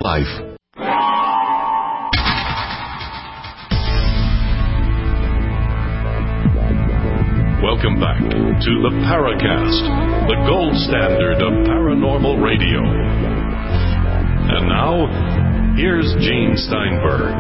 life. Welcome back to the Paracast, the gold standard of paranormal radio. And now, here's Gene Steinberg.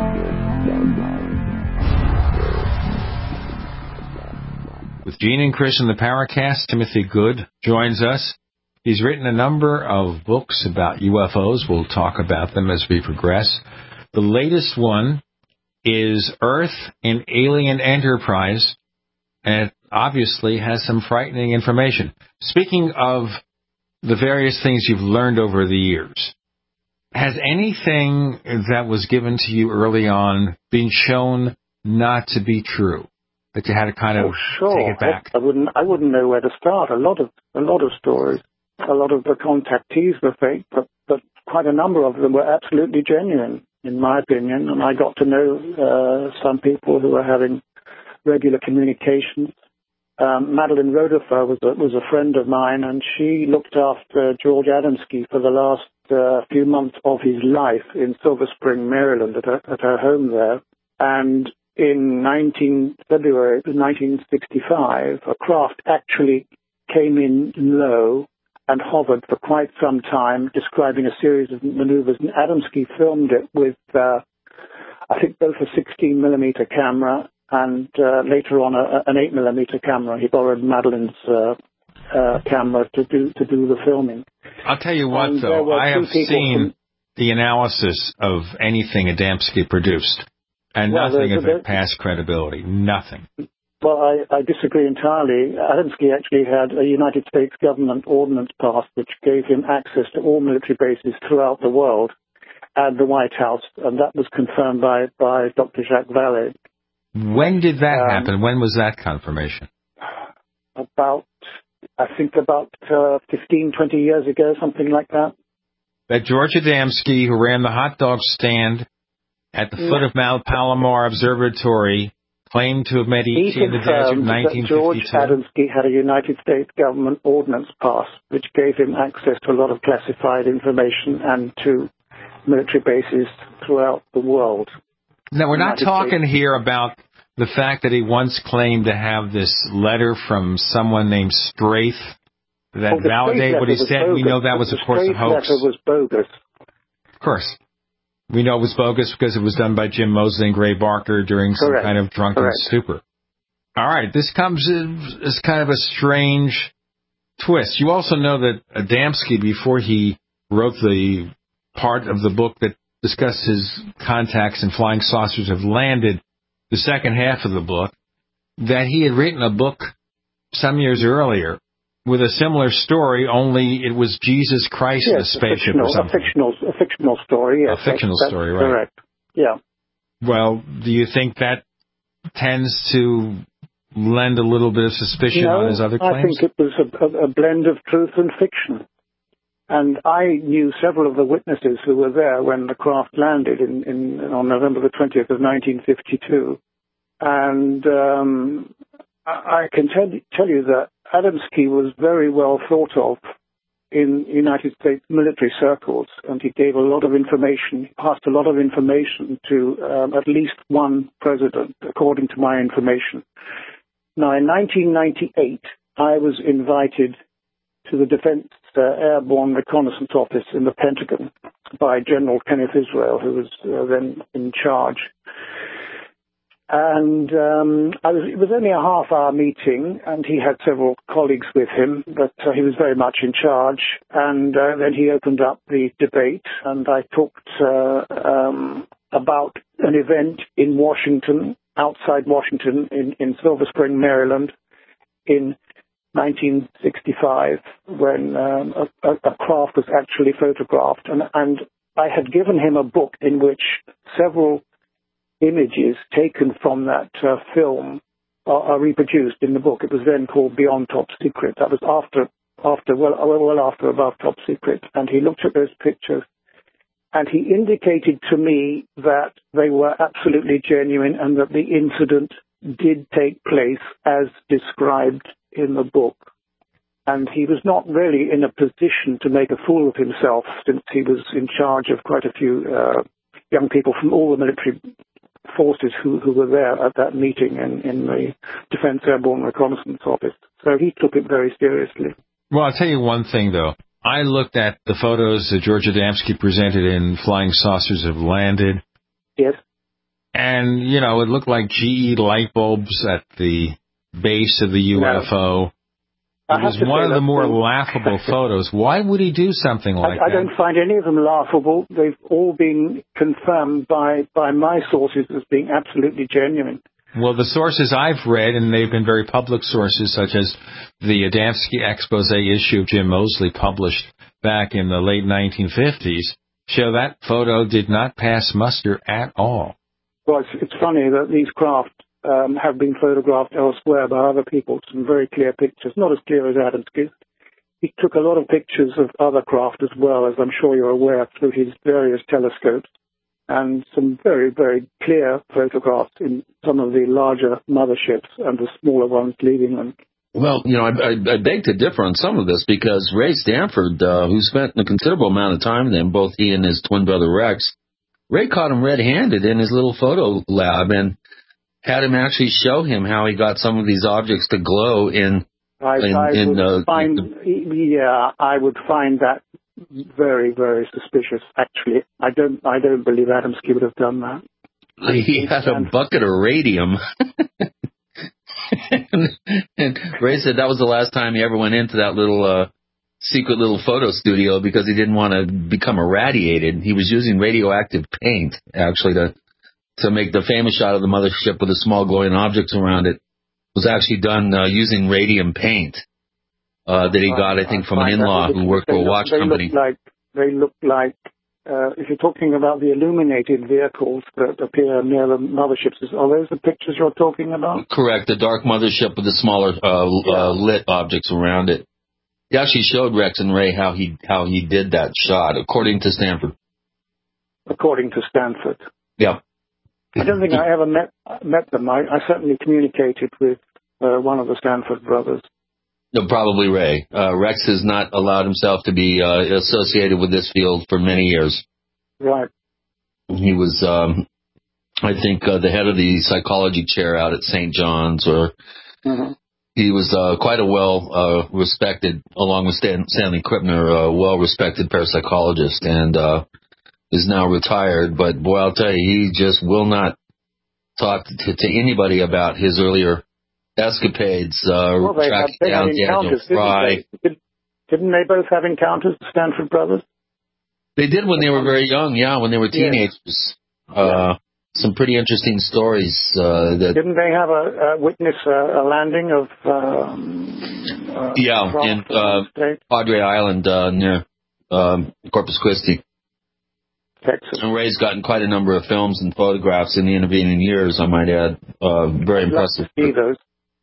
With Gene and Chris in the Paracast, Timothy Good joins us. He's written a number of books about UFOs. We'll talk about them as we progress. The latest one is Earth and Alien Enterprise, and it obviously has some frightening information. Speaking of the various things you've learned over the years, has anything that was given to you early on been shown not to be true, that you had to kind of take it back? I wouldn't know where to start. A lot of stories. A lot of the contactees were fake, but quite a number of them were absolutely genuine, in my opinion. And I got to know some people who were having regular communications. Madeline Rodefer was a friend of mine, and she looked after George Adamski for the last few months of his life in Silver Spring, Maryland, at her home there. And in February 1965, a craft actually came in low and hovered for quite some time, describing a series of maneuvers. And Adamski filmed it with, I think, both a 16-millimeter camera and later on an 8-millimeter camera. He borrowed Madeline's camera to do the filming. I'll tell you what, though, I have seen the analysis of anything Adamski produced, and nothing of it passed credibility. Nothing. Well, I disagree entirely. Adamski actually had a United States government ordinance passed which gave him access to all military bases throughout the world and the White House, and that was confirmed by Dr. Jacques Vallée. When did that happen? When was that confirmation? About 15, 20 years ago, something like that. That George Adamski, who ran the hot dog stand at the foot of Mount Palomar Observatory, claimed to have met E.T. in the desert in 1952. George Adamski had a United States government ordinance passed, which gave him access to a lot of classified information and to military bases throughout the world. Now, we're not talking here about the fact that he once claimed to have this letter from someone named Straith that validated what he said. We know that was, of course, a hoax. The letter was bogus. Of course. We know it was bogus because it was done by Jim Moseley and Gray Barker during some kind of drunken stupor. All right, this comes as kind of a strange twist. You also know that Adamski, before he wrote the part of the book that discussed his contacts and flying saucers have landed, the second half of the book, that he had written a book some years earlier with a similar story, only it was Jesus Christ in a spaceship or something. A fictional story, yes. A fictional story, right. Correct, yeah. Well, do you think that tends to lend a little bit of suspicion on his other claims? I think it was a blend of truth and fiction. And I knew several of the witnesses who were there when the craft landed on November the 20th of 1952. And I can tell you that Adamski was very well thought of in United States military circles, and he gave a lot of information. He passed a lot of information to at least one president, according to my information. Now, in 1998, I was invited to the Defense Airborne Reconnaissance Office in the Pentagon by General Kenneth Israel, who was then in charge. And it was only a half-hour meeting, and he had several colleagues with him, but he was very much in charge. And then he opened up the debate, and I talked about an event in Washington, outside Washington, in Silver Spring, Maryland, in 1965, when a craft was actually photographed. And I had given him a book in which several images taken from that film are reproduced in the book. It was then called Beyond Top Secret. That was well after Above Top Secret. And he looked at those pictures, and he indicated to me that they were absolutely genuine and that the incident did take place as described in the book. And he was not really in a position to make a fool of himself, since he was in charge of quite a few young people from all the military forces who were there at that meeting in the Defense Airborne Reconnaissance Office. So he took it very seriously. Well, I'll tell you one thing, though. I looked at the photos that George Adamski presented in Flying Saucers Have Landed. Yes. And, you know, it looked like GE light bulbs at the base of the UFO. It was one of the more laughable photos. Why would he do something like that? I don't find any of them laughable. They've all been confirmed by my sources as being absolutely genuine. Well, the sources I've read, and they've been very public sources, such as the Adamski expose issue of Jim Moseley published back in the late 1950s, show that photo did not pass muster at all. Well, it's funny that these craft have been photographed elsewhere by other people, some very clear pictures, not as clear as Adamski's. He took a lot of pictures of other craft as well, as I'm sure you're aware, through his various telescopes, and some very, very clear photographs in some of the larger motherships and the smaller ones leaving them. Well, you know, I beg to differ on some of this, because Ray Stanford, who spent a considerable amount of time with him, both he and his twin brother Rex, Ray caught him red-handed in his little photo lab and had him actually show him how he got some of these objects to glow I would find that very, very suspicious, actually. I don't believe Adamski would have done that. He had a bucket of radium. and Ray said that was the last time he ever went into that little secret little photo studio, because he didn't want to become irradiated. He was using radioactive paint, actually, to make the famous shot of the mothership with the small glowing objects around it. Was actually done using radium paint that he got, I think, from an in-law who worked for a watch company. They look like, if you're talking about the illuminated vehicles that appear near the motherships, are those the pictures you're talking about? Correct, the dark mothership with the smaller lit objects around it. He actually showed Rex and Ray how he did that shot, according to Stanford. According to Stanford. Yeah. I don't think I ever met them. I certainly communicated with one of the Stanford brothers. No, probably Ray. Rex has not allowed himself to be associated with this field for many years. Right. He was, I think, the head of the psychology chair out at St. John's, or he was quite a well-respected, along with Stanley Krippner, well-respected parapsychologist, and is now retired. But, boy, I'll tell you, he just will not talk to anybody about his earlier escapades, tracking down Daniel Fry. Didn't they both have encounters, the Stanford brothers? They did when they were very young, when they were teenagers. Some pretty interesting stories. Didn't they have a witness a landing of in Padre Island near Corpus Christi. Texas. And Ray's gotten quite a number of films and photographs in the intervening years, I might add. Very impressive. I'd love to see those.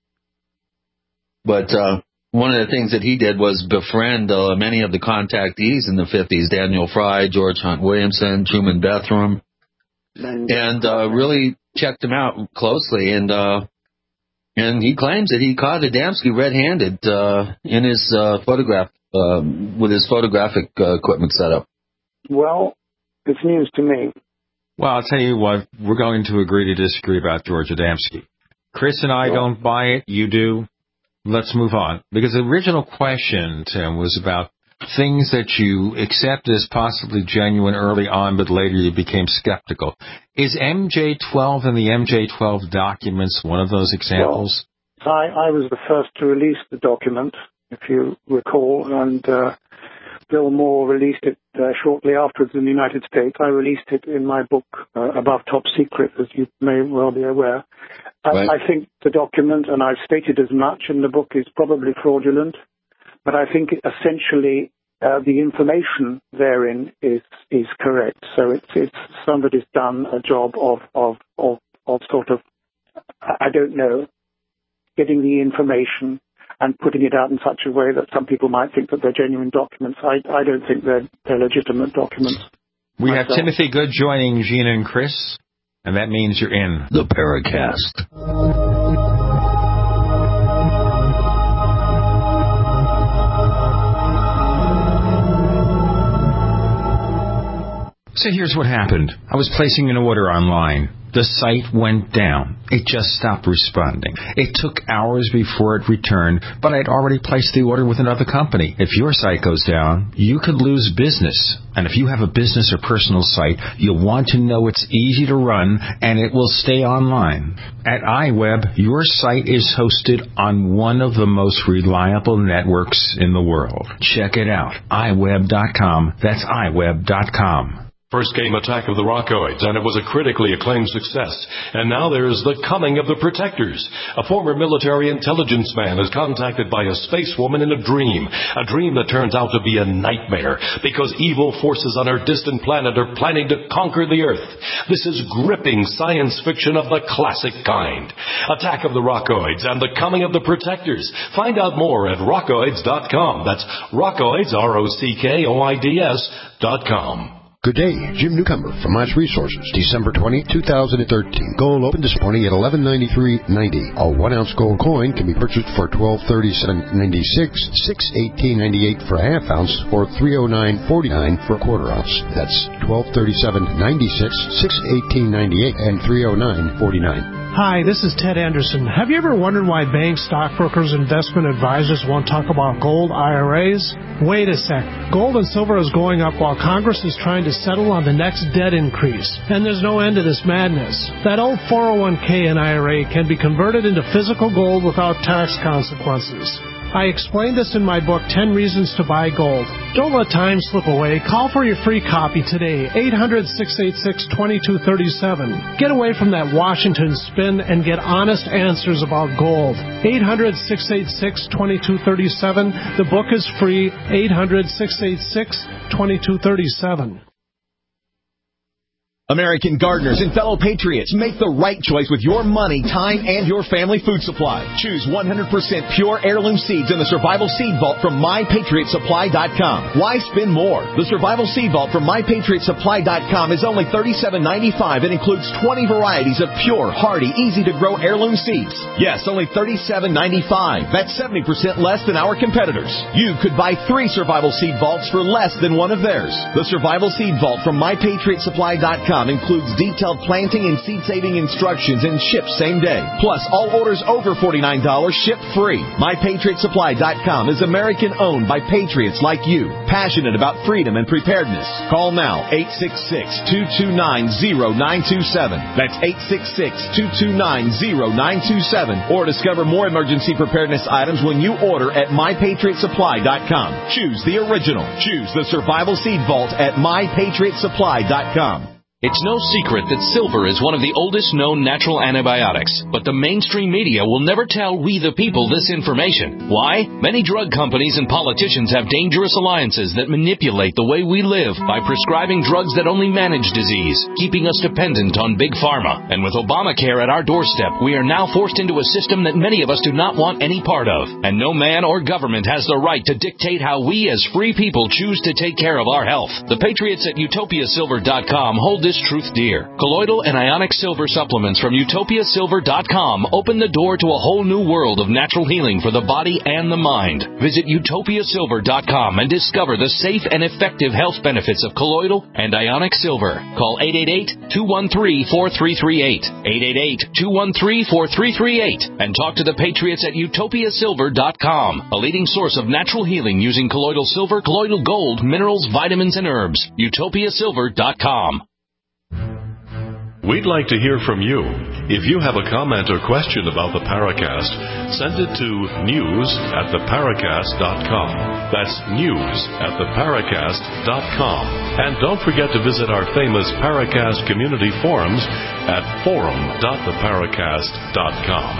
But one of the things that he did was befriend many of the contactees in the 50s, Daniel Fry, George Hunt Williamson, Truman Bethram, and really checked them out closely. And he claims that he caught Adamski red-handed in his photograph, with his photographic equipment set up. Well, it's news to me. Well, I'll tell you what, we're going to agree to disagree about George Adamski. Chris and I don't buy it, you do. Let's move on. Because the original question, Tim, was about things that you accept as possibly genuine early on, but later you became skeptical. Is MJ-12 and the MJ-12 documents one of those examples? Well, I was the first to release the document, if you recall, and Bill Moore released it shortly afterwards in the United States. I released it in my book, Above Top Secret, as you may well be aware. Right. I think the document, and I've stated as much in the book, is probably fraudulent, but I think essentially the information therein is correct. So it's somebody's done a job of sort of, I don't know, getting the information and putting it out in such a way that some people might think that they're genuine documents. I don't think they're legitimate documents. We have Timothy Good joining Gina and Chris, and that means you're in the Paracast. So here's what happened. I was placing an order online. The site went down. It just stopped responding. It took hours before it returned, but I'd already placed the order with another company. If your site goes down, you could lose business. And if you have a business or personal site, you'll want to know it's easy to run and it will stay online. At iWeb, your site is hosted on one of the most reliable networks in the world. Check it out. iWeb.com. That's iWeb.com. First came Attack of the Rockoids, and it was a critically acclaimed success. And now there's The Coming of the Protectors. A former military intelligence man is contacted by a space woman in a dream that turns out to be a nightmare because evil forces on her distant planet are planning to conquer the Earth. This is gripping science fiction of the classic kind. Attack of the Rockoids and The Coming of the Protectors. Find out more at rockoids.com. That's Rockoids, ROCKOIDS.com. Good day, Jim Newcomer from Mines Resources, December 20, 2013. Gold opened this morning at $1193.90. A 1-ounce gold coin can be purchased for $1237.96, $618.98 for a half ounce, or $309.49 for a quarter ounce. That's $1237.96, $618.98, and $309.49. Hi, this is Ted Anderson. Have you ever wondered why banks, stockbrokers, investment advisors won't talk about gold IRAs? Wait a sec. Gold and silver is going up while Congress is trying to settle on the next debt increase. And there's no end to this madness. That old 401k and IRA can be converted into physical gold without tax consequences. I explained this in my book, 10 Reasons to Buy Gold. Don't let time slip away. Call for your free copy today, 800-686-2237. Get away from that Washington spin and get honest answers about gold. 800-686-2237. The book is free, 800-686-2237. American gardeners and fellow patriots, make the right choice with your money, time, and your family food supply. Choose 100% pure heirloom seeds in the Survival Seed Vault from MyPatriotSupply.com. Why spend more? The Survival Seed Vault from MyPatriotSupply.com is only $37.95 and includes 20 varieties of pure, hardy, easy-to-grow heirloom seeds. Yes, only $37.95. That's 70% less than our competitors. You could buy 3 Survival Seed Vaults for less than one of theirs. The Survival Seed Vault from MyPatriotSupply.com includes detailed planting and seed-saving instructions and ships same day. Plus, all orders over $49 ship free. MyPatriotSupply.com is American-owned by patriots like you, passionate about freedom and preparedness. Call now, 866-229-0927. That's 866-229-0927. Or discover more emergency preparedness items when you order at MyPatriotSupply.com. Choose the original. Choose the Survival Seed Vault at MyPatriotSupply.com. It's no secret that silver is one of the oldest known natural antibiotics, but the mainstream media will never tell we the people this information. Why? Many drug companies and politicians have dangerous alliances that manipulate the way we live by prescribing drugs that only manage disease, keeping us dependent on Big Pharma. And with Obamacare at our doorstep, we are now forced into a system that many of us do not want any part of. And no man or government has the right to dictate how we as free people choose to take care of our health. The patriots at UtopiaSilver.com hold this truth dear. Colloidal and ionic silver supplements from UtopiaSilver.com open the door to a whole new world of natural healing for the body and the mind. Visit UtopiaSilver.com and discover the safe and effective health benefits of colloidal and ionic silver. Call 888-213-4338. 888-213-4338. And talk to the patriots at UtopiaSilver.com, a leading source of natural healing using colloidal silver, colloidal gold, minerals, vitamins, and herbs. UtopiaSilver.com. We'd like to hear from you. If you have a comment or question about the Paracast, send it to news@theparacast.com. That's news@theparacast.com. And don't forget to visit our famous Paracast community forums at forum.theparacast.com.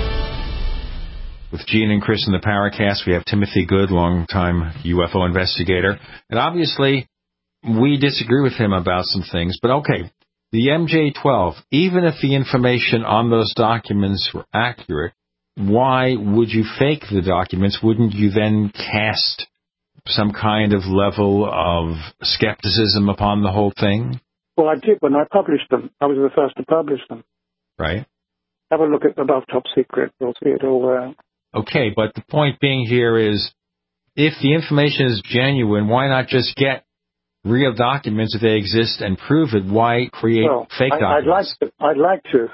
With Gene and Chris in the Paracast, we have Timothy Good, longtime UFO investigator. And obviously, we disagree with him about some things, but okay. The MJ-12, even if the information on those documents were accurate, why would you fake the documents? Wouldn't you then cast some kind of level of skepticism upon the whole thing? Well, I did when I published them. I was the first to publish them. Right. Have a look at Above Top Secret. You'll see it all there. Okay, but the point being here is, if the information is genuine, why not just get real documents if they exist and prove it? Why create fake documents? I'd like to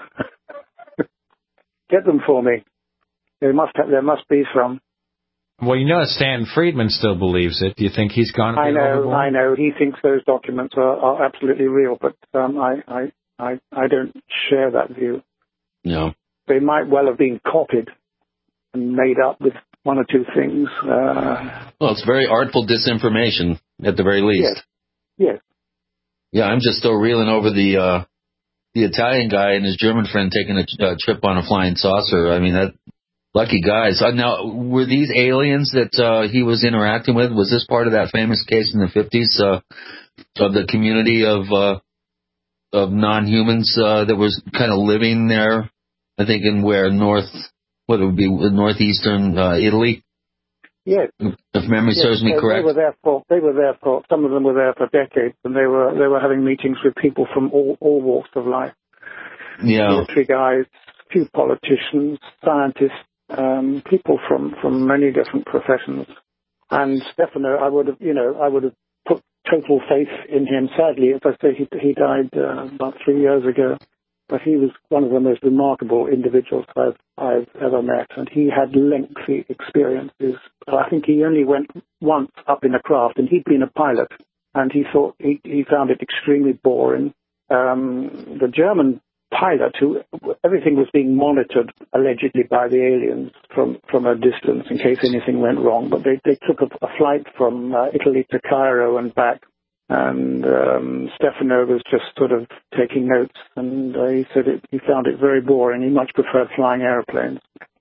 get them for me. There must be some. Well, you know, Stanton Friedman still believes it. Do you think he's gone? I know. He thinks those documents are absolutely real, but I don't share that view. No. They might well have been copied and made up with one or two things. Well, it's very artful disinformation, at the very least. Yes. Yeah, I'm just still reeling over the Italian guy and his German friend taking a trip on a flying saucer. I mean, that lucky guys. Now, were these aliens that he was interacting with? Was this part of that famous case in the 50s of the community of non-humans that was kind of living there? I think in northeastern Italy. Yes. If memory serves me correct. They were there for some of them were there for decades, and they were having meetings with people from all walks of life. Yeah. Military guys, few politicians, scientists, people from many different professions. And Stefano, I would have put total faith in him. Sadly, as I say, he died about 3 years ago. But he was one of the most remarkable individuals I've ever met, and he had lengthy experiences. I think he only went once up in a craft, and he'd been a pilot, and he thought he found it extremely boring. The German pilot, who everything was being monitored allegedly by the aliens from a distance in case anything went wrong, but they took a flight from Italy to Cairo and back. And Stefano was just sort of taking notes, and he said he found it very boring. He much preferred flying airplanes.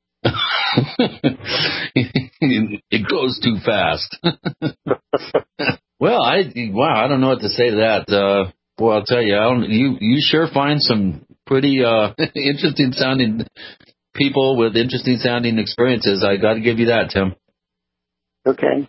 It goes too fast. Well, I don't know what to say to that. Well, I'll tell you, you sure find some pretty interesting sounding people with interesting sounding experiences. I got to give you that, Tim. Okay.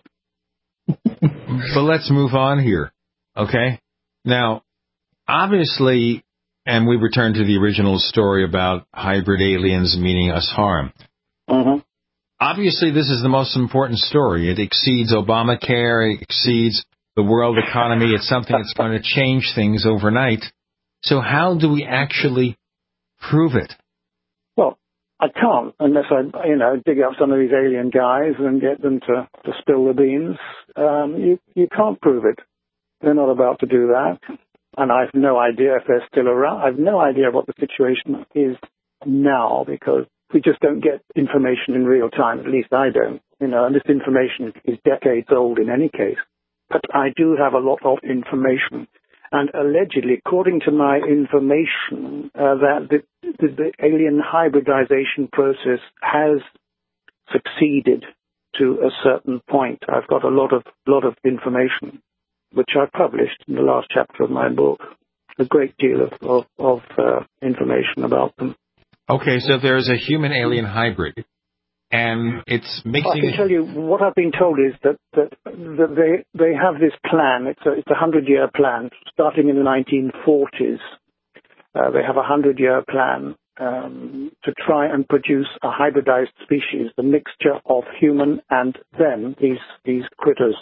But let's move on here. Okay. Now, obviously, and we return to the original story about hybrid aliens meaning us harm. Mm-hmm. Obviously, this is the most important story. It exceeds Obamacare. It exceeds the world economy. It's something that's going to change things overnight. So how do we actually prove it? Well, I can't unless I dig up some of these alien guys and get them to spill the beans. You can't prove it. They're not about to do that. And I have no idea if they're still around. I have no idea what the situation is now because we just don't get information in real time. At least I don't. And this information is decades old in any case. But I do have a lot of information. And allegedly, according to my information, that the alien hybridization process has succeeded to a certain point. I've got a lot of information, which I published in the last chapter of my book, a great deal of information about them. Okay, so there's a human-alien hybrid, and it's mixing... I can tell you, what I've been told is that they have this plan. It's a 100-year plan, starting in the 1940s. They have a 100-year plan to try and produce a hybridized species, the mixture of human and them, these critters.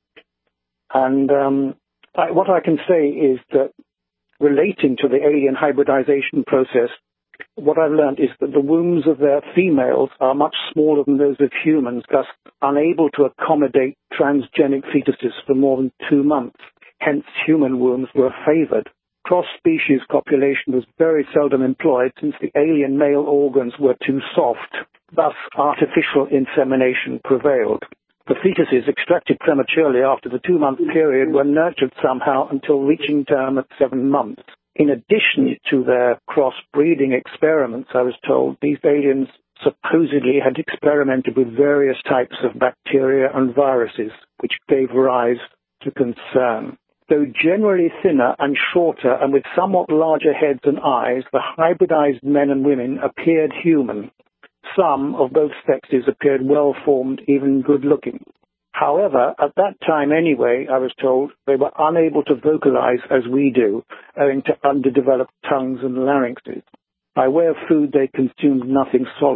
And what I can say is that relating to the alien hybridization process, what I've learned is that the wombs of their females are much smaller than those of humans, thus unable to accommodate transgenic fetuses for more than 2 months. Hence, human wombs were favored. Cross-species copulation was very seldom employed since the alien male organs were too soft. Thus, artificial insemination prevailed. The fetuses extracted prematurely after the 2-month period were nurtured somehow until reaching term at 7 months. In addition to their cross-breeding experiments, I was told, these aliens supposedly had experimented with various types of bacteria and viruses, which gave rise to concern. Though generally thinner and shorter and with somewhat larger heads and eyes, the hybridized men and women appeared human. Some of both sexes appeared well-formed, even good-looking. However, at that time anyway, I was told, they were unable to vocalize as we do, owing to underdeveloped tongues and larynxes. By way of food, they consumed nothing solid.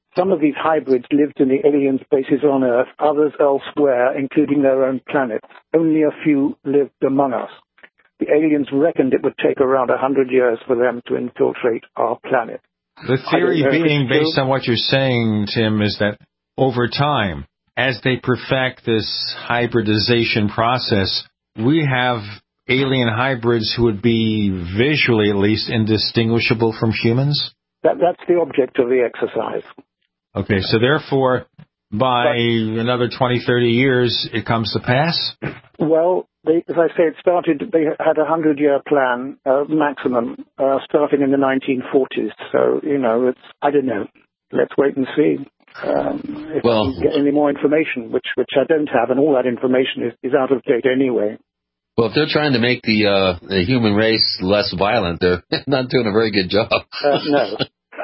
Some of these hybrids lived in the alien spaces on Earth, others elsewhere, including their own planet. Only a few lived among us. The aliens reckoned it would take around 100 years for them to infiltrate our planet. The theory being, based on what you're saying, Tim, is that over time, as they perfect this hybridization process, we have alien hybrids who would be visually, at least, indistinguishable from humans? That's the object of the exercise. Okay, so therefore, by another 20, 30 years, it comes to pass? Well, as I say, they had a 100-year plan, maximum, starting in the 1940s. So, I don't know. Let's wait and see if I can get any more information, which I don't have, and all that information is out of date anyway. Well, if they're trying to make the human race less violent, they're not doing a very good job. No.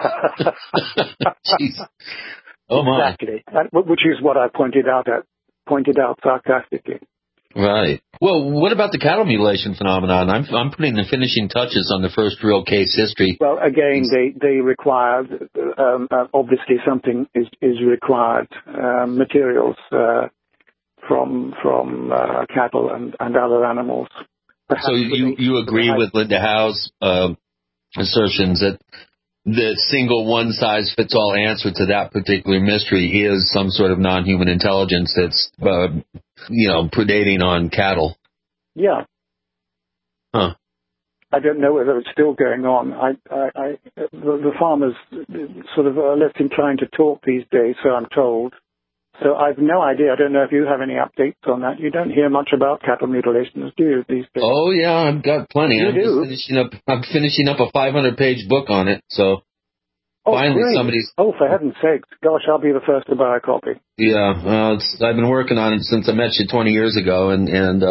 Jeez. Oh my. Exactly. Which is what I pointed out sarcastically. Right. Well, what about the cattle mutilation phenomenon? I'm putting the finishing touches on the first real case history. Well, again, they require obviously something is required, materials from cattle and other animals. Perhaps so you agree with Linda Howe's assertions that the single one-size-fits-all answer to that particular mystery is some sort of non-human intelligence that's, predating on cattle. Yeah. Huh. I don't know whether it's still going on. The farmers sort of are less inclined to talk these days, so I'm told. So I've no idea. I don't know if you have any updates on that. You don't hear much about cattle mutilations, do you, these days? Oh, yeah, I've got plenty. I'm finishing up a 500-page book on it, so finally great. somebody's... Oh, for heaven's sake. Gosh, I'll be the first to buy a copy. Yeah, well, I've been working on it since I met you 20 years ago, and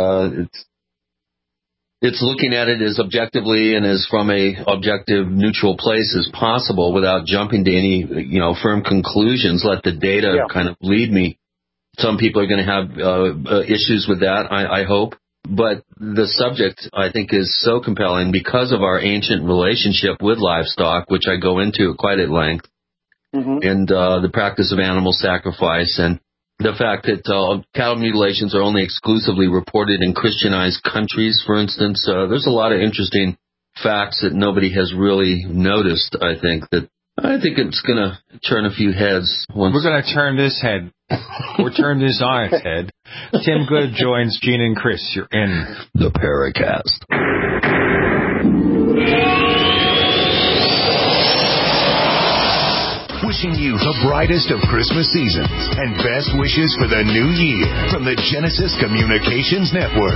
it's looking at it as objectively and as from a objective, neutral place as possible without jumping to any, firm conclusions. Let the data kind of lead me. Some people are going to have issues with that, I hope. But the subject, I think, is so compelling because of our ancient relationship with livestock, which I go into quite at length, and the practice of animal sacrifice, and the fact that cattle mutilations are only exclusively reported in Christianized countries, for instance. There's a lot of interesting facts that nobody has really noticed, I think it's going to turn a few heads. We're going to turn this head, or turn this on its head. Tim Good joins Gene and Chris. You're in the Paracast. Wishing you the brightest of Christmas seasons and best wishes for the new year from the Genesis Communications Network,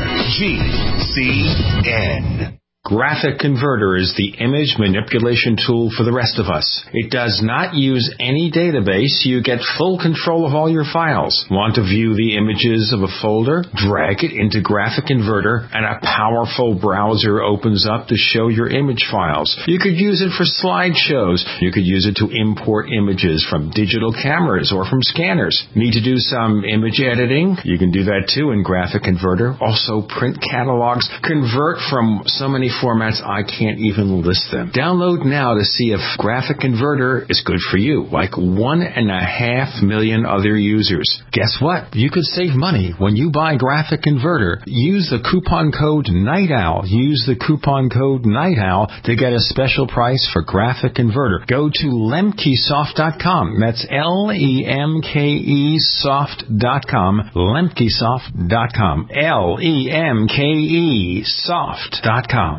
GCN. Graphic Converter is the image manipulation tool for the rest of us. It does not use any database. You get full control of all your files. Want to view the images of a folder? Drag it into Graphic Converter and a powerful browser opens up to show your image files. You could use it for slideshows. You could use it to import images from digital cameras or from scanners. Need to do some image editing? You can do that too in Graphic Converter. Also print catalogs. Convert from so many formats I can't even list them. Download now to see if Graphic Converter is good for you, like 1.5 million other users. Guess what? You could save money when you buy Graphic Converter. Use the coupon code NIGHTOWL. Use the coupon code NIGHTOWL to get a special price for Graphic Converter. Go to lemkesoft.com. That's LEMKEsoft.com. lemkesoft.com. LEMKEsoft.com.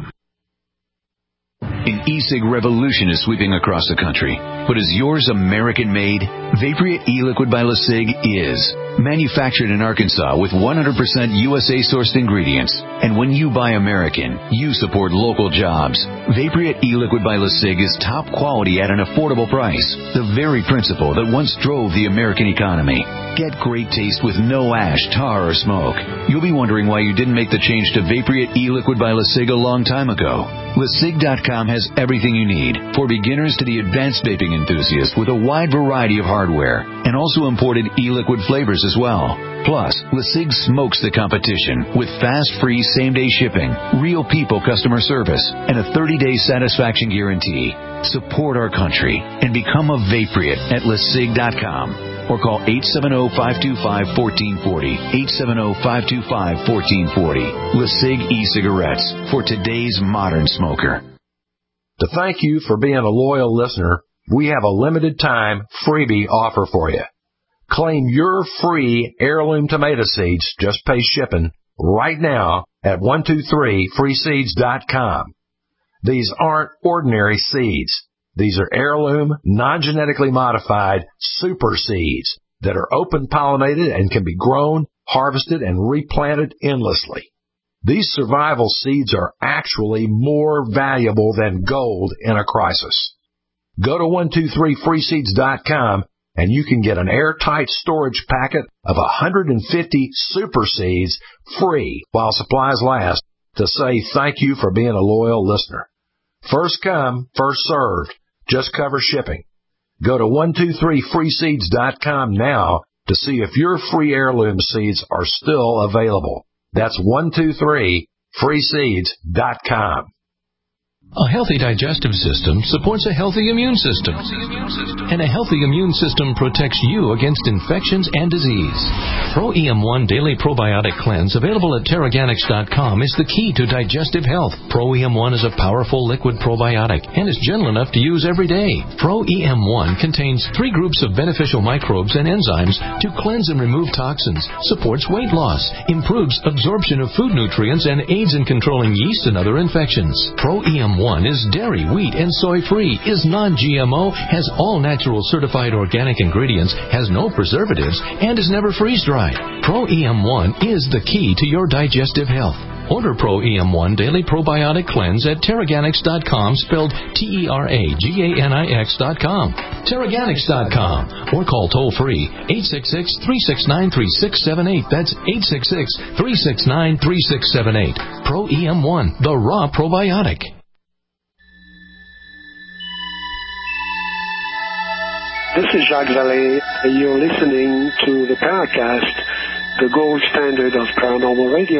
An e-cig revolution is sweeping across the country. But is yours American-made? Vaporite e-liquid by LeSig is. Manufactured in Arkansas with 100% USA-sourced ingredients. And when you buy American, you support local jobs. Vaporite e-liquid by LeSig is top quality at an affordable price. The very principle that once drove the American economy. Get great taste with no ash, tar, or smoke. You'll be wondering why you didn't make the change to Vaporite e-liquid by LeSig a long time ago. LeSig.com has everything you need, for beginners to the advanced vaping enthusiast, with a wide variety of hardware, and also imported e-liquid flavors as well. Plus, LeSig smokes the competition with fast, free, same-day shipping, real people customer service, and a 30-day satisfaction guarantee. Support our country and become a Vapriot at LeSig.com or call 870-525-1440, 870-525-1440. LeSig e-cigarettes for today's modern smoker. To thank you for being a loyal listener, we have a limited time freebie offer for you. Claim your free heirloom tomato seeds, just pay shipping, right now at 123freeseeds.com. These aren't ordinary seeds. These are heirloom, non-genetically modified super seeds that are open pollinated and can be grown, harvested, and replanted endlessly. These survival seeds are actually more valuable than gold in a crisis. Go to 123freeseeds.com and you can get an airtight storage packet of 150 super seeds free while supplies last to say thank you for being a loyal listener. First come, first served. Just cover shipping. Go to 123freeseeds.com now to see if your free heirloom seeds are still available. That's 123freeseeds.com. A healthy digestive system supports a healthy immune system. And a healthy immune system protects you against infections and disease. Pro-EM1 Daily Probiotic Cleanse, available at Teraganix.com, is the key to digestive health. Pro-EM1 is a powerful liquid probiotic and is gentle enough to use every day. Pro-EM1 contains 3 groups of beneficial microbes and enzymes to cleanse and remove toxins, supports weight loss, improves absorption of food nutrients, and aids in controlling yeast and other infections. Pro-EM1 is dairy, wheat, and soy-free, is non-GMO, has all natural certified organic ingredients, has no preservatives, and is never freeze-dried. Pro-EM1 is the key to your digestive health. Order Pro-EM1 Daily Probiotic Cleanse at Teraganix.com, spelled Teraganix.com. Teraganix.com, or call toll-free 866-369-3678. That's 866-369-3678. Pro-EM1, the raw probiotic. This is Jacques Vallée. You're listening to the Paracast, the gold standard of paranormal radio.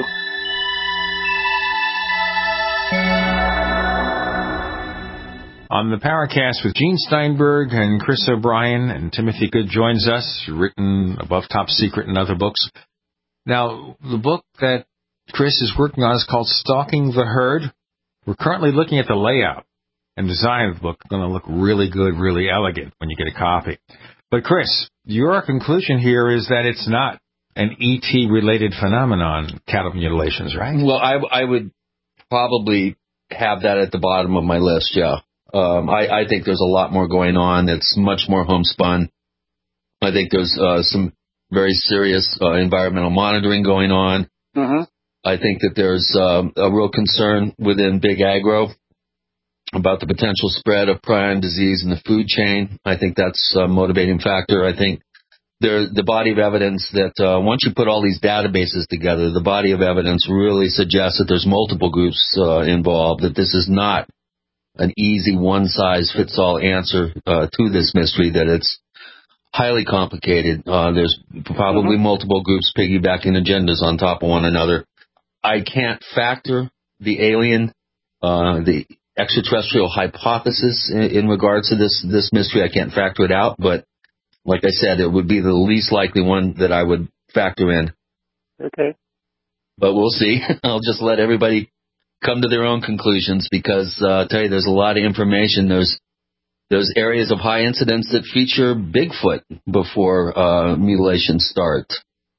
On the Paracast with Gene Steinberg and Chris O'Brien, and Timothy Good joins us, written Above Top Secret and other books. Now, the book that Chris is working on is called Stalking the Herd. We're currently looking at the layout and design of the book. It's going to look really good, really elegant when you get a copy. But Chris, your conclusion here is that it's not an ET-related phenomenon, cattle mutilations, right? Well, I would probably have that at the bottom of my list, yeah. I think there's a lot more going on. It's much more homespun. I think there's some very serious environmental monitoring going on. Mm-hmm. I think that there's a real concern within Big Agro about the potential spread of prion disease in the food chain. I think that's a motivating factor. I think the body of evidence that once you put all these databases together, the body of evidence really suggests that there's multiple groups involved, that this is not an easy one-size-fits-all answer to this mystery, that it's highly complicated. There's probably multiple groups piggybacking agendas on top of one another. I can't factor the alien, the extraterrestrial hypothesis in regards to this mystery. I can't factor it out, but like I said, it would be the least likely one that I would factor in. Okay. But we'll see. I'll just let everybody come to their own conclusions, because I'll tell you, there's a lot of information. There's areas of high incidence that feature Bigfoot before mutilations start.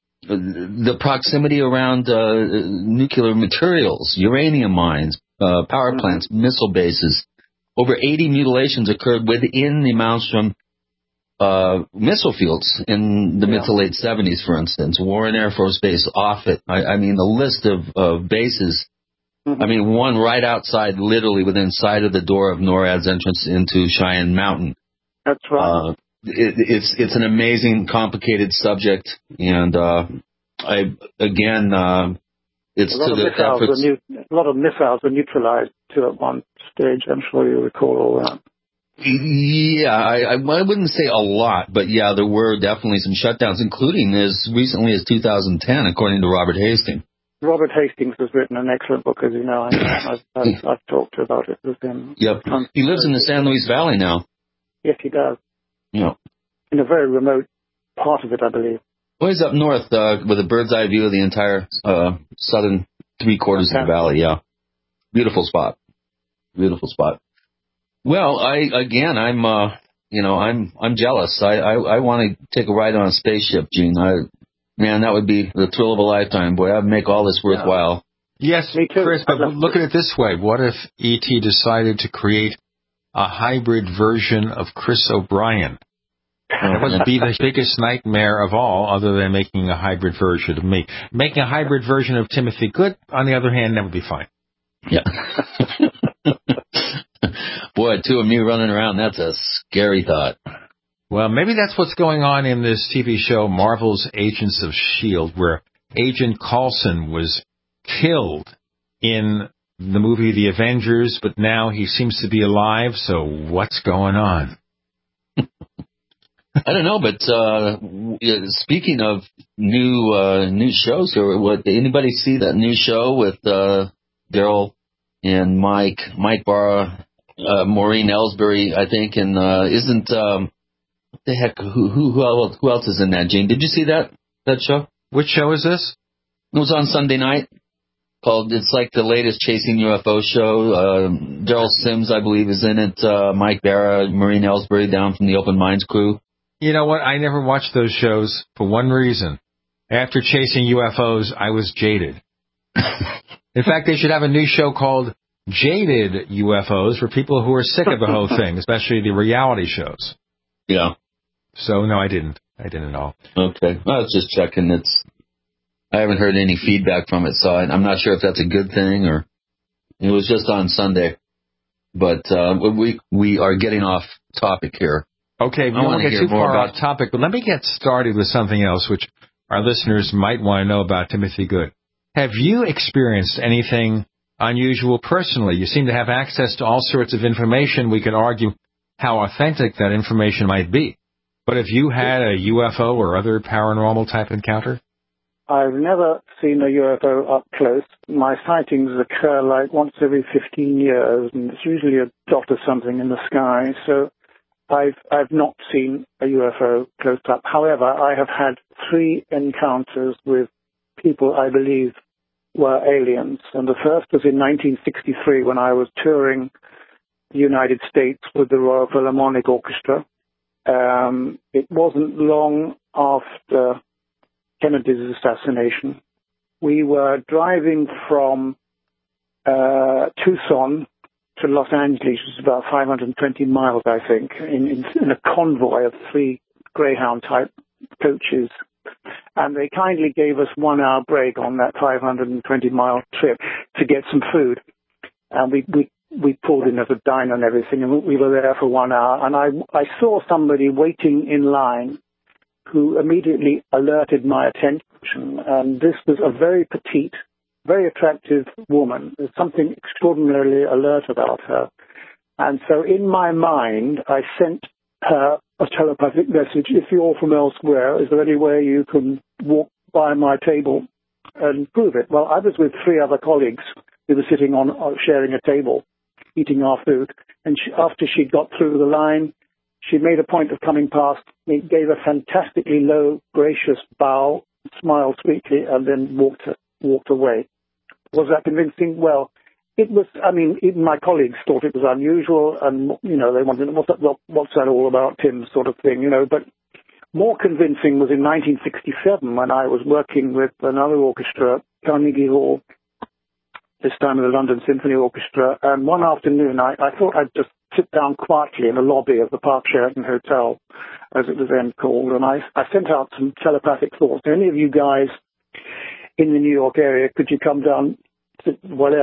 The proximity around nuclear materials, uranium mines, power plants, missile bases. Over 80 mutilations occurred within the Malmstrom missile fields in the mid to late 70s, for instance. Warren Air Force Base, Offutt. I mean, the list of bases. I mean, one right outside, literally within sight of the door of NORAD's entrance into Cheyenne Mountain. That's right. It's an amazing, complicated subject, and it's to the efforts. A lot of missiles were neutralized too at one stage. I'm sure you recall all that. Yeah, I wouldn't say a lot, but yeah, there were definitely some shutdowns, including as recently as 2010, according to Robert Hastings. Robert Hastings has written an excellent book, as you know. I've talked about it with him. Yep. He lives in the San Luis Valley now. Yes, he does. Yeah. In a very remote part of it, I believe. Well, he's up north with a bird's eye view of the entire southern three-quarters of the valley, yeah. Beautiful spot. Beautiful spot. Well, I'm jealous. I want to take a ride on a spaceship, Gene. Man, that would be the thrill of a lifetime. Boy, I'd make all this worthwhile. Yes, Chris, but look at it this way. What if E.T. decided to create a hybrid version of Chris O'Brien? That would be the biggest nightmare of all, other than making a hybrid version of me. Making a hybrid version of Timothy Good, on the other hand, that would be fine. Yeah. Boy, two of me running around, that's a scary thought. Well, maybe that's what's going on in this TV show, Marvel's Agents of S.H.I.E.L.D., where Agent Coulson was killed in the movie The Avengers, but now he seems to be alive, so what's going on? I don't know, but speaking of new shows, anybody see that new show with Daryl and Mike Barra, Maureen Ellsbury, I think, and isn't what the heck? Who else is in that? Gene, did you see that show? Which show is this? It was on Sunday night. It's like the latest Chasing UFO show. Daryl Sims, I believe, is in it. Mike Barra, Maureen Ellsbury, down from the Open Minds crew. You know what? I never watched those shows for one reason. After Chasing UFOs, I was jaded. In fact, they should have a new show called Jaded UFOs for people who are sick of the whole thing, especially the reality shows. Yeah. So, no, I didn't. I didn't at all. Okay. I was just checking. I haven't heard any feedback from it, so I'm not sure if that's a good thing or it was just on Sunday. But we are getting off topic here. Okay, we won't get too far off topic, but let me get started with something else, which our listeners might want to know about Timothy Good. Have you experienced anything unusual personally? You seem to have access to all sorts of information. We could argue how authentic that information might be. But have you had a UFO or other paranormal type encounter? I've never seen a UFO up close. My sightings occur like once every 15 years, and it's usually a dot or something in the sky. So I've not seen a UFO close up. However, I have had 3 encounters with people I believe were aliens. And the first was in 1963 when I was touring the United States with the Royal Philharmonic Orchestra. It wasn't long after Kennedy's assassination. We were driving from Tucson to Los Angeles, which is about 520 miles, I think, in a convoy of 3 Greyhound-type coaches. And they kindly gave us 1-hour break on that 520-mile trip to get some food. And we pulled in at a diner and everything, and we were there for 1 hour. And I saw somebody waiting in line who immediately alerted my attention. And this was a very petite, very attractive woman. There's something extraordinarily alert about her. And so in my mind, I sent her a telepathic message. If you're from elsewhere, is there any way you can walk by my table and prove it? Well, I was with 3 other colleagues who were sitting on sharing a table, eating our food. And after she got through the line, she made a point of coming past me, gave a fantastically low, gracious bow, smiled sweetly, and then walked away. Was that convincing? Well, it was. I mean, even my colleagues thought it was unusual, and they wanted, what's that all about, Tim, sort of thing, But more convincing was in 1967 when I was working with another orchestra, Carnegie Hall, this time of the London Symphony Orchestra, and one afternoon I thought I'd just sit down quietly in the lobby of the Park Sheraton Hotel, as it was then called, and I sent out some telepathic thoughts. Any of you guys in the New York area, could you come down, sit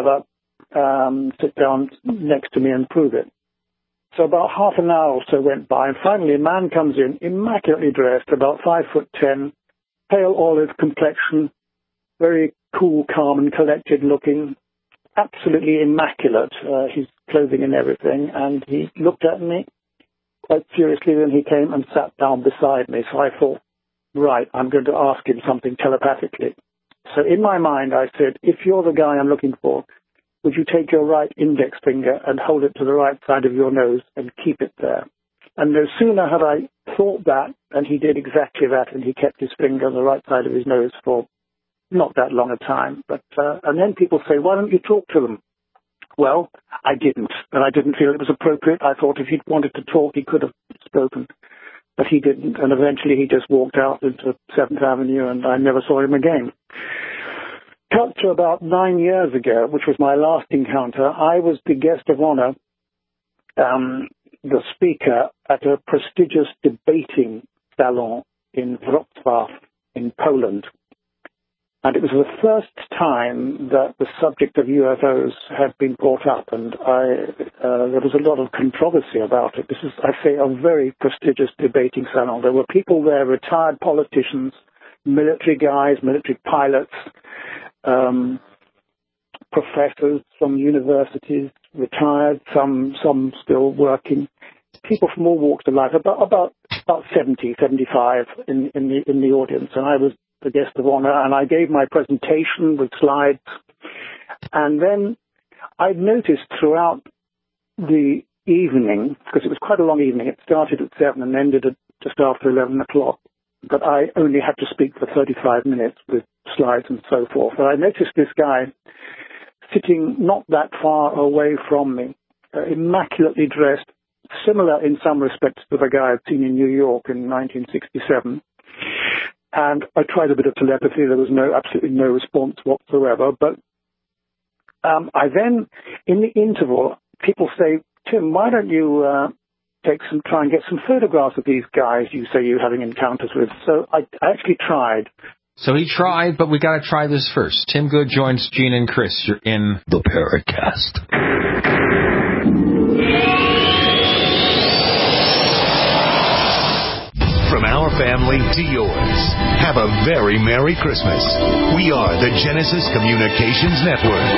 down next to me and prove it? So about half an hour or so went by, and finally a man comes in, immaculately dressed, about 5'10", pale olive complexion, very cool, calm and collected looking, absolutely immaculate, his clothing and everything. And he looked at me quite seriously. Then he came and sat down beside me. So I thought, right, I'm going to ask him something telepathically. So in my mind, I said, if you're the guy I'm looking for, would you take your right index finger and hold it to the right side of your nose and keep it there? And no sooner had I thought that, and he did exactly that, and he kept his finger on the right side of his nose for not that long a time. But and then people say, why don't you talk to them? Well, I didn't, and I didn't feel it was appropriate. I thought if he'd wanted to talk, he could have spoken, but he didn't, and eventually he just walked out into 7th Avenue, and I never saw him again. Cut to about 9 years ago, which was my last encounter, I was the guest of honor, the speaker at a prestigious debating salon in Wrocław in Poland. And it was the first time that the subject of UFOs had been brought up, and there was a lot of controversy about it. This is, I say, a very prestigious debating salon. There were people there, retired politicians, military guys, military pilots, professors from universities, retired, some still working, people from all walks of life, about 70, 75 in the audience, and I was the guest of honor, and I gave my presentation with slides, and then I noticed throughout the evening, because it was quite a long evening, it started at 7 and ended at just after 11 o'clock, but I only had to speak for 35 minutes with slides and so forth. And I noticed this guy sitting not that far away from me, immaculately dressed, similar in some respects to the guy I'd seen in New York in 1967. And I tried a bit of telepathy. There was absolutely no response whatsoever. But I then, in the interval, people say, Tim, why don't you try and get some photographs of these guys you say you're having encounters with? So I actually tried. So he tried, but we got to try this first. Tim Good joins Gene and Chris. You're in the Paracast. From our family to yours, have a very Merry Christmas. We are the Genesis Communications Network,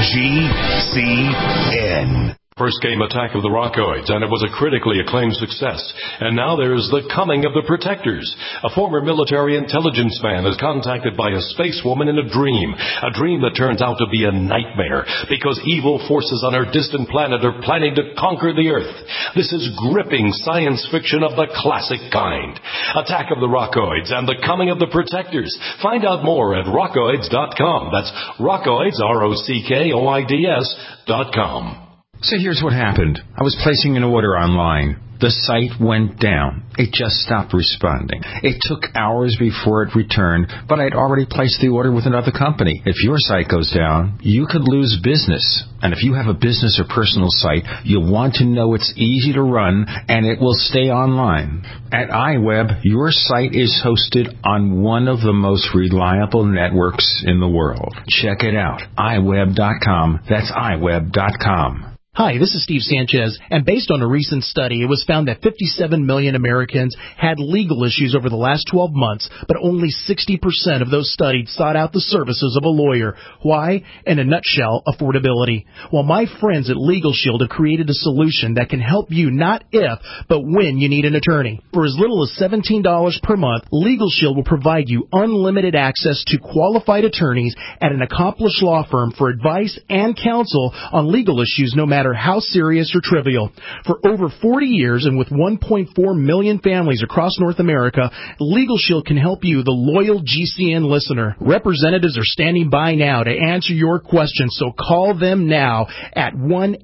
GCN. First came Attack of the Rockoids, and it was a critically acclaimed success. And now there's The Coming of the Protectors. A former military intelligence man is contacted by a space woman in a dream that turns out to be a nightmare because evil forces on our distant planet are planning to conquer the Earth. This is gripping science fiction of the classic kind. Attack of the Rockoids and The Coming of the Protectors. Find out more at rockoids.com. That's Rockoids, ROCKOIDS.com. So here's what happened. I was placing an order online. The site went down. It just stopped responding. It took hours before it returned, but I'd already placed the order with another company. If your site goes down, you could lose business. And if you have a business or personal site, you'll want to know it's easy to run and it will stay online. At iWeb, your site is hosted on one of the most reliable networks in the world. Check it out. iWeb.com. That's iWeb.com. Hi, this is Steve Sanchez, and based on a recent study, it was found that 57 million Americans had legal issues over the last 12 months, but only 60% of those studied sought out the services of a lawyer. Why? In a nutshell, affordability. Well, my friends at Legal Shield have created a solution that can help you not if, but when you need an attorney. For as little as $17 per month, Legal Shield will provide you unlimited access to qualified attorneys at an accomplished law firm for advice and counsel on legal issues no matter how serious or trivial. For over 40 years and with 1.4 million families across North America, Legal Shield can help you, the loyal GCN listener. Representatives are standing by now to answer your questions, so call them now at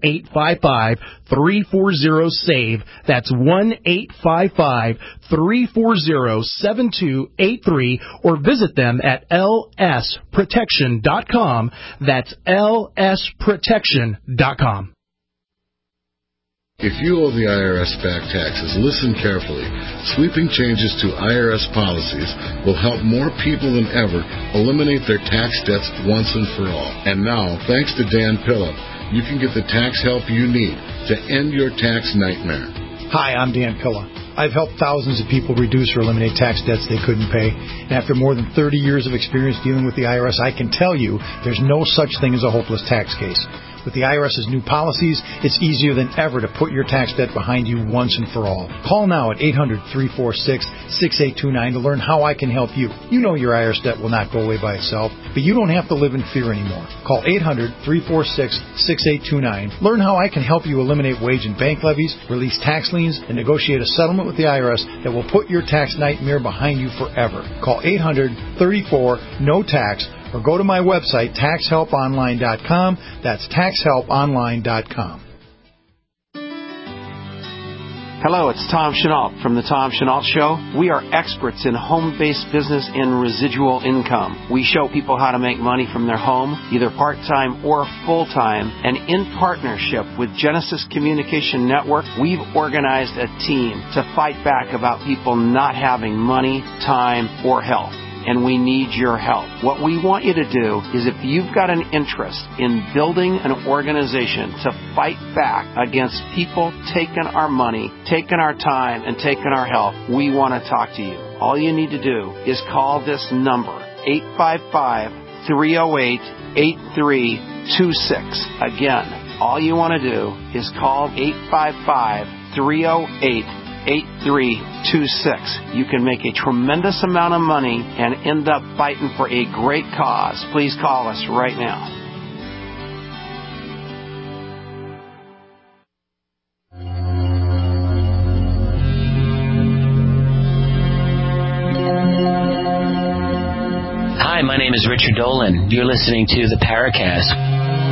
1-855-340-SAVE. That's 1-855-340-7283, or visit them at lsprotection.com. That's lsprotection.com. If you owe the IRS back taxes, listen carefully. Sweeping changes to IRS policies will help more people than ever eliminate their tax debts once and for all. And now, thanks to Dan Pilla, you can get the tax help you need to end your tax nightmare. Hi, I'm Dan Pilla. I've helped thousands of people reduce or eliminate tax debts they couldn't pay. And after more than 30 years of experience dealing with the IRS, I can tell you there's no such thing as a hopeless tax case. With the IRS's new policies, it's easier than ever to put your tax debt behind you once and for all. Call now at 800-346-6829 to learn how I can help you. You know your IRS debt will not go away by itself, but you don't have to live in fear anymore. Call 800-346-6829. Learn how I can help you eliminate wage and bank levies, release tax liens, and negotiate a settlement with the IRS that will put your tax nightmare behind you forever. Call 800-34-NO-TAX or go to my website, taxhelponline.com. That's taxhelponline.com. Hello, it's Tom Chenault from The Tom Chenault Show. We are experts in home-based business and residual income. We show people how to make money from their home, either part-time or full-time. And in partnership with Genesis Communication Network, we've organized a team to fight back about people not having money, time, or health. And we need your help. What we want you to do is if you've got an interest in building an organization to fight back against people taking our money, taking our time, and taking our health, we want to talk to you. All you need to do is call this number, 855-308-8326. Again, all you want to do is call 855-308-8326. You can make a tremendous amount of money and end up fighting for a great cause. Please call us right now. Hi, my name is Richard Dolan. You're listening to the Paracast.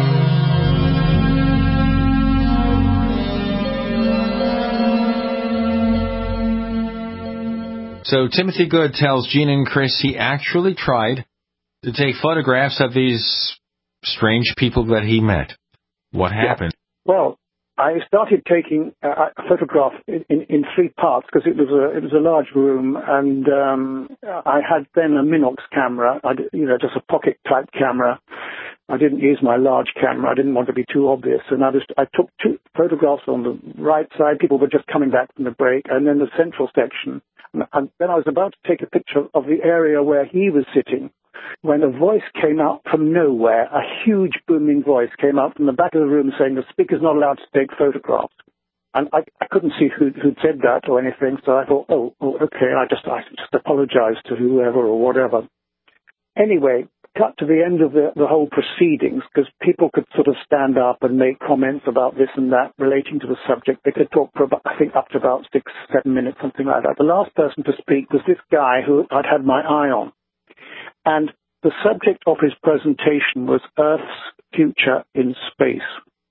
So Timothy Good tells Gene and Chris he actually tried to take photographs of these strange people that he met. What happened? Well, I started taking a photograph in three parts because it was a large room, and I had then a Minox camera, just a pocket type camera. I didn't use my large camera. I didn't want to be too obvious, and I took two photographs on the right side. People were just coming back from the break, and then the central section. And then I was about to take a picture of the area where he was sitting when a voice came out from nowhere. A huge booming voice came out from the back of the room saying the speaker's not allowed to take photographs. And I couldn't see who'd said that or anything, so I thought, okay, I just apologized to whoever or whatever. Anyway, cut to the end of the whole proceedings, because people could sort of stand up and make comments about this and that relating to the subject. They could talk for about, I think, up to about 6-7 minutes, something like that. The last person to speak was this guy who I'd had my eye on. And the subject of his presentation was Earth's future in space.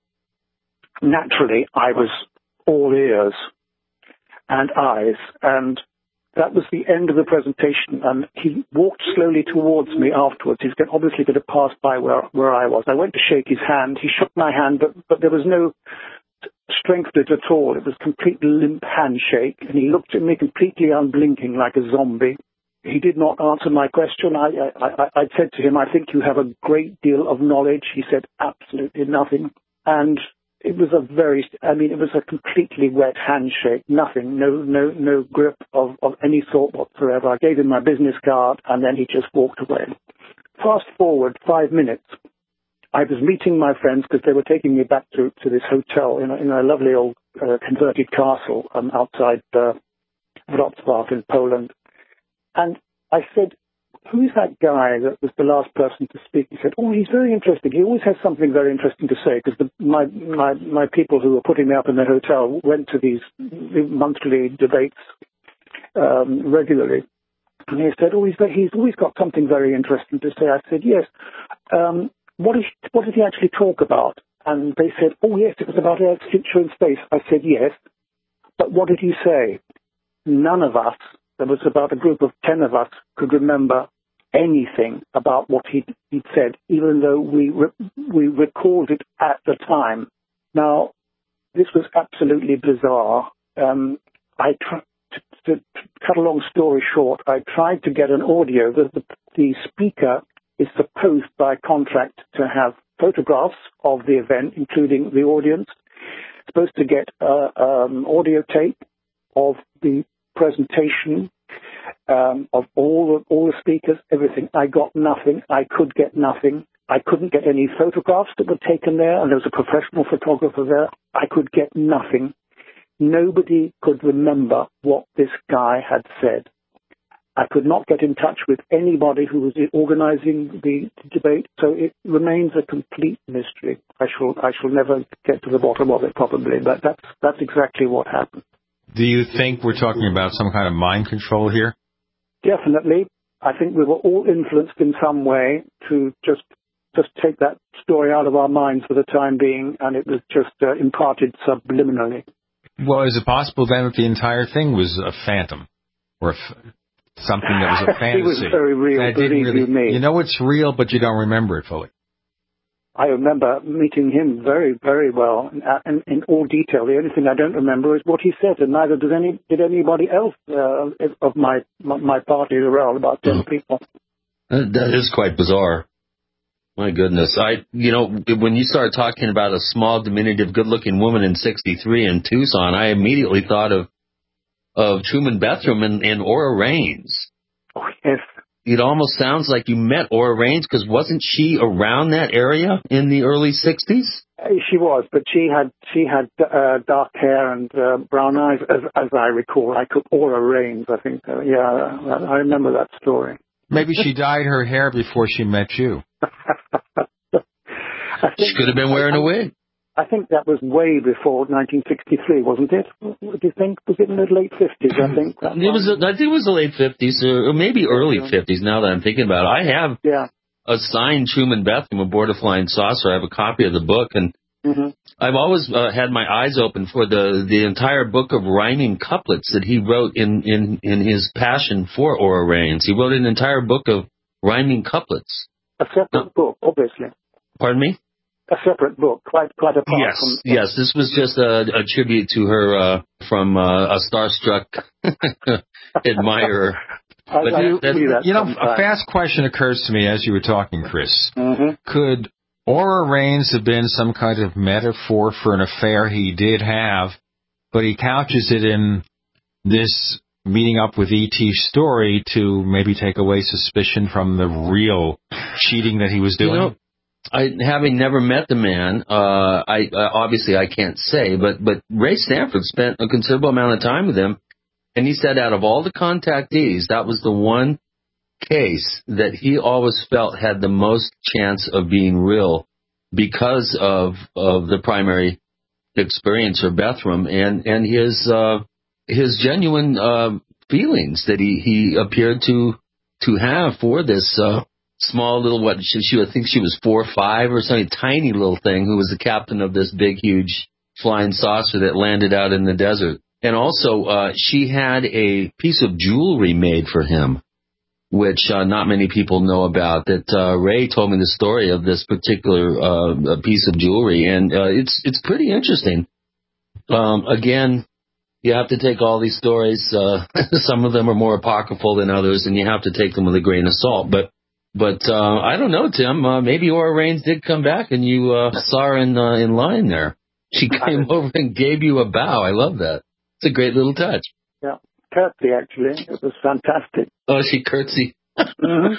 Naturally, I was all ears and eyes, and that was the end of the presentation, and he walked slowly towards me afterwards. He's obviously going to pass by where I was. I went to shake his hand. He shook my hand, but there was no strength to it at all. It was a completely limp handshake, and he looked at me completely unblinking like a zombie. He did not answer my question. I said to him, I think you have a great deal of knowledge. He said absolutely nothing. And it was it was a completely wet handshake, nothing, no grip of any sort whatsoever. I gave him my business card, and then he just walked away. Fast forward 5 minutes. I was meeting my friends because they were taking me back to this hotel in a lovely old converted castle outside Wrocław in Poland. And I said, who's that guy that was the last person to speak? He said, he's very interesting. He always has something very interesting to say, because my people who were putting me up in the hotel went to these monthly debates regularly. And he said, he's always got something very interesting to say. I said, yes. What did he actually talk about? And they said, yes, it was about Earth's future in space. I said, yes. But what did he say? None of us, there was about a group of 10 of us, could remember anything about what he'd said, even though we recalled it at the time. Now, this was absolutely bizarre. To cut a long story short, I tried to get an audio. The speaker is supposed by contract to have photographs of the event, including the audience. Supposed to get audio tape of the presentation, of all the speakers, everything. I got nothing. I could get nothing. I couldn't get any photographs that were taken there, and there was a professional photographer there. I could get nothing. Nobody could remember what this guy had said. I could not get in touch with anybody who was organizing the debate, so it remains a complete mystery. I shall never get to the bottom of it, probably, but that's exactly what happened. Do you think we're talking about some kind of mind control here? Definitely. I think we were all influenced in some way to just take that story out of our minds for the time being, and it was just imparted subliminally. Well, is it possible then that the entire thing was a phantom, or something that was a fantasy? It was very real, believe me. You know it's real, but you don't remember it fully. I remember meeting him very, very well, and in all detail. The only thing I don't remember is what he said, and neither did anybody else of my party around, about 10 people. That is quite bizarre. My goodness. When you started talking about a small, diminutive, good-looking woman in 63 in Tucson, I immediately thought of Truman Bethrum and Ora Raines. Oh, yes. It almost sounds like you met Ora Raines, because wasn't she around that area in the early 60s? She was, but she had dark hair and brown eyes, as I recall. Ora Raines, I think. I remember that story. Maybe she dyed her hair before she met you. She could have been wearing a wig. I think that was way before 1963, wasn't it? What do you think? Was it in the late 50s, I think? I think it was the late 50s, or maybe early 50s, now that I'm thinking about it. I have a signed Truman Bethrum aboard a flying saucer. I have a copy of the book, and I've always had my eyes open for the entire book of rhyming couplets that he wrote in his passion for Ora Raines. He wrote an entire book of rhyming couplets. A separate book, obviously. Pardon me? A separate book, quite apart from... Yes, this was just a tribute to her from a starstruck admirer. A fast question occurs to me as you were talking, Chris. Could Ora Raines have been some kind of metaphor for an affair he did have, but he couches it in this meeting up with E.T.'s story to maybe take away suspicion from the real cheating that he was doing? Having never met the man, obviously I can't say, but Ray Stanford spent a considerable amount of time with him, and he said out of all the contactees, that was the one case that he always felt had the most chance of being real because of the primary experiencer, Bethrum, and his genuine feelings that he appeared to have for this small little, I think she was 4 or 5 or something, tiny little thing who was the captain of this big, huge flying saucer that landed out in the desert. And also, she had a piece of jewelry made for him, which not many people know about. That Ray told me the story of this particular piece of jewelry, and it's pretty interesting. Again, you have to take all these stories. Some of them are more apocryphal than others, and you have to take them with a grain of salt. But I don't know, Tim. Maybe Ora Raines did come back, and you saw her in line there. She came over and gave you a bow. I love that. It's a great little touch. Yeah, curtsy, actually. It was fantastic. Oh, she curtsied. And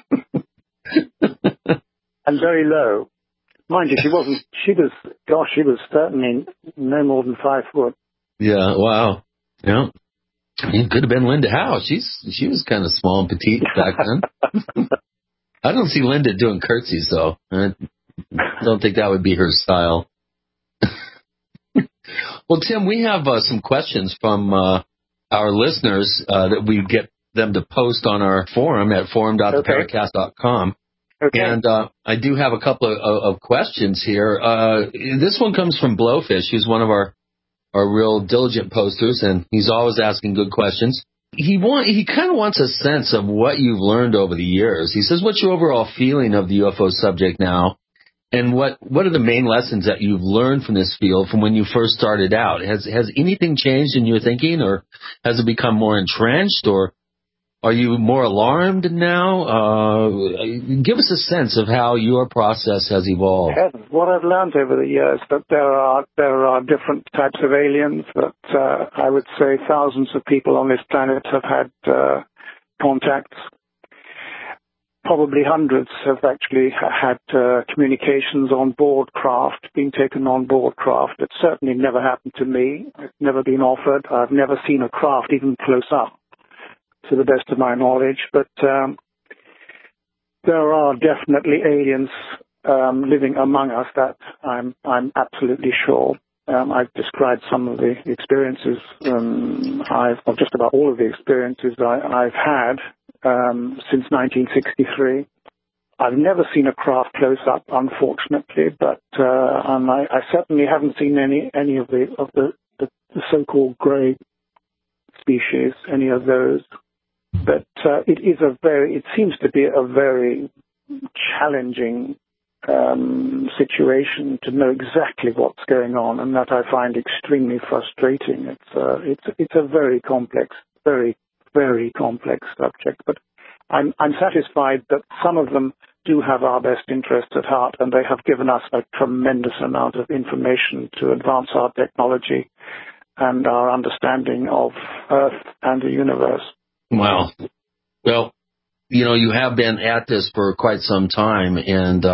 very low. Mind you, she was certainly no more than 5 foot. Yeah, wow. Yeah. It could have been Linda Howe. She was kind of small and petite back then. I don't see Linda doing curtsies, though. I don't think that would be her style. Well, Tim, we have some questions from our listeners that we get them to post on our forum at forum.theparacast.com. Okay. And I do have a couple of questions here. This one comes from Blowfish, who's one of our real diligent posters, and he's always asking good questions. He kind of wants a sense of what you've learned over the years. He says, what's your overall feeling of the UFO subject now? And what are the main lessons that you've learned from this field from when you first started out? Has anything changed in your thinking, or has it become more entrenched, or are you more alarmed now? Give us a sense of how your process has evolved. What I've learned over the years, that there are different types of aliens, that I would say thousands of people on this planet have had contacts. probably hundreds have actually had communications on board craft, been taken on board craft. It's certainly never happened to me. It's never been offered. I've never seen a craft even close up, to the best of my knowledge. But there are definitely aliens living among us. That I'm absolutely sure. I've described some of the experiences. Just about all of the experiences I've had since 1963. I've never seen a craft close up, unfortunately, but I certainly haven't seen any of the so-called grey species, any of those. But it seems to be a very challenging situation to know exactly what's going on, and that I find extremely frustrating. It's a very complex, very, very complex subject, but I'm satisfied that some of them do have our best interests at heart, and they have given us a tremendous amount of information to advance our technology and our understanding of Earth and the universe. Wow. Well, you have been at this for quite some time, and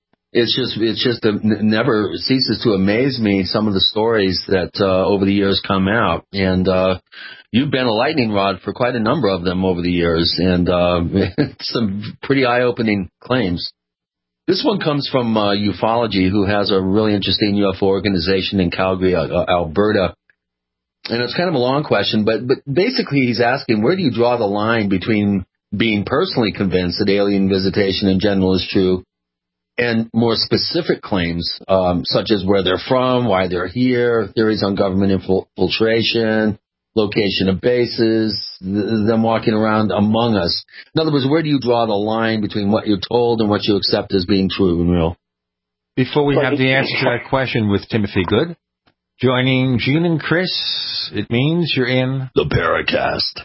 it never ceases to amaze me, some of the stories that over the years come out. And you've been a lightning rod for quite a number of them over the years, and some pretty eye-opening claims. This one comes from Ufology, who has a really interesting UFO organization in Calgary, Alberta. And it's kind of a long question, but basically he's asking, where do you draw the line between being personally convinced that alien visitation in general is true and more specific claims, such as where they're from, why they're here, theories on government infiltration, location of bases, them walking around among us? In other words, where do you draw the line between what you're told and what you accept as being true and real? Before we have the answer to that question with Timothy Good, joining Gene and Chris, it means you're in the Paracast.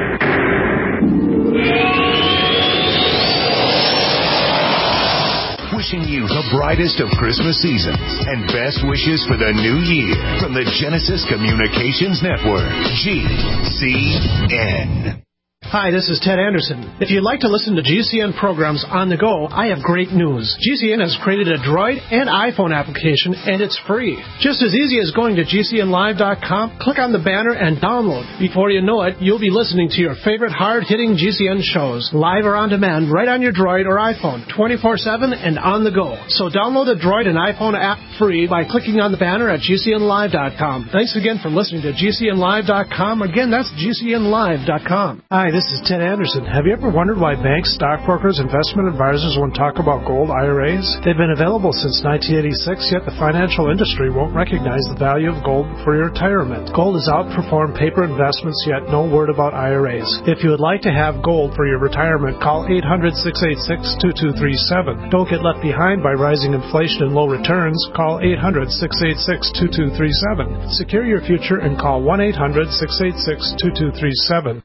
Wishing you the brightest of Christmas seasons and best wishes for the new year from the Genesis Communications Network, GCN. Hi, this is Ted Anderson. If you'd like to listen to GCN programs on the go, I have great news. GCN has created a Droid and iPhone application, and it's free. Just as easy as going to GCNlive.com, click on the banner, and download. Before you know it, you'll be listening to your favorite hard-hitting GCN shows, live or on demand, right on your Droid or iPhone, 24/7 and on the go. So download the Droid and iPhone app free by clicking on the banner at GCNlive.com. Thanks again for listening to GCNlive.com. Again, that's GCNlive.com. Hi, this is Ted Anderson. Have you ever wondered why banks, stockbrokers, investment advisors won't talk about gold IRAs? They've been available since 1986, yet the financial industry won't recognize the value of gold for your retirement. Gold has outperformed paper investments, yet no word about IRAs. If you would like to have gold for your retirement, call 800-686-2237. Don't get left behind by rising inflation and low returns. Call 800-686-2237. Secure your future and call 1-800-686-2237.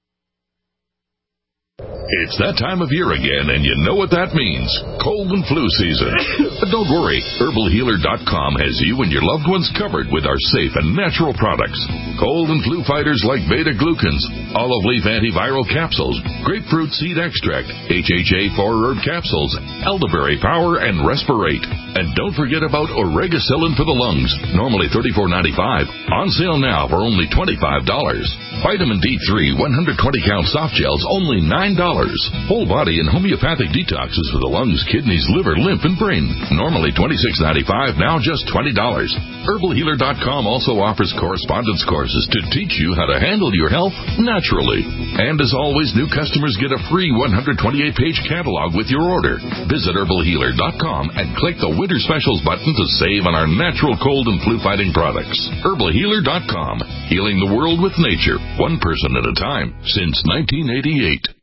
It's that time of year again, and you know what that means. Cold and flu season. But don't worry. HerbalHealer.com has you and your loved ones covered with our safe and natural products. Cold and flu fighters like beta-glucans, olive leaf antiviral capsules, grapefruit seed extract, HHA 4-herb capsules, elderberry power, and respirate. And don't forget about Oregacillin for the lungs, normally $34.95. On sale now for only $25. Vitamin D3 120-count soft gels, only $9. Whole body and homeopathic detoxes for the lungs, kidneys, liver, lymph, and brain. Normally $26.95, now just $20. HerbalHealer.com also offers correspondence courses to teach you how to handle your health naturally. And as always, new customers get a free 128-page catalog with your order. Visit HerbalHealer.com and click the Winter Specials button to save on our natural cold and flu-fighting products. HerbalHealer.com, healing the world with nature, one person at a time, since 1988.